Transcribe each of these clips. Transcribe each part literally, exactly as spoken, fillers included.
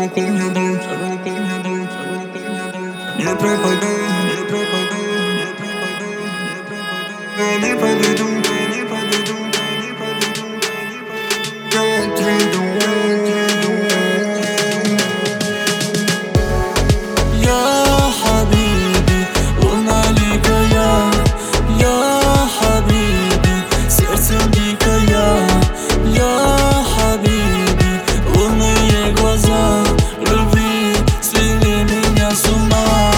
руку мне дай, руку мне дай, руку мне дай. Не пропадай, не пропадай, не пропадай, не пропадай. Не подведу, не подведу, не подведу, не отведу, отведу. يا حبيبي луналикая, я حبيبي сердцем дикая, я حبيبي лунные глаза любви свели меня с ума.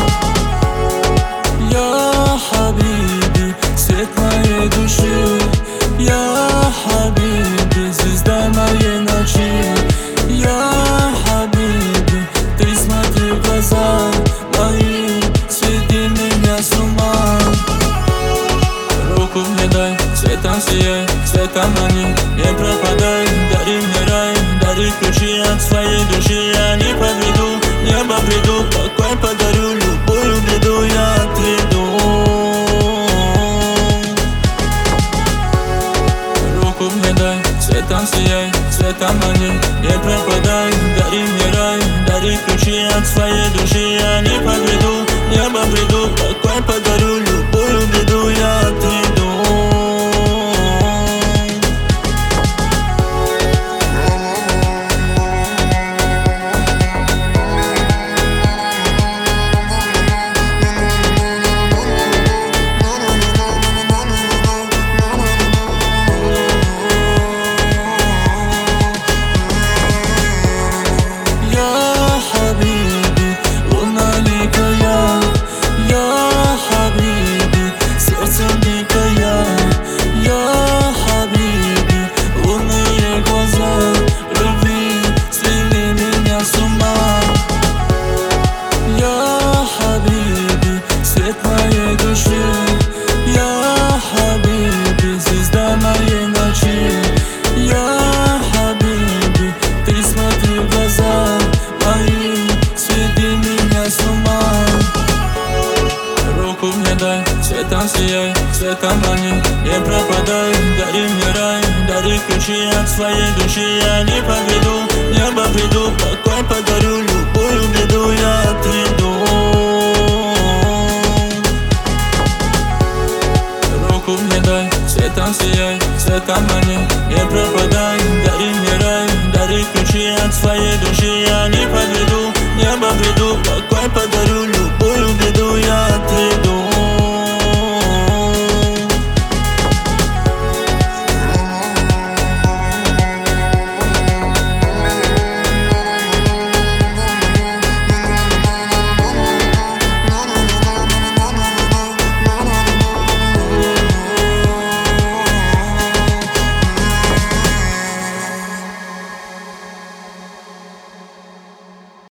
Я حبيبي свет моей души, я حبيبي звезда моей ночи, я حبيبي ты смотри в глаза мои, сведи меня с ума. Руку мне дай, цветом сияй, цветом мани, не пропадай, дари мне рай, дари ключи от своей души. Я не подведу, не обреду, покой подарю, любую беду я отведу. Руку мне дай, цветом сияй, цветом мани, не пропадай, дари мне рай, дари ключи от своей души. Я не подведу, не обреду, покой подарю, любую беду я отведу. Цветом сияй, цветом мани, не пропадай, дари мне рай, дари ключи от своей души. Я не подведу, не обреду, покой подарю, любую беду я отведу. Руку мне дай, цветом сияй, цветом мани, не пропадай, дари мне рай, дари ключи от своей души.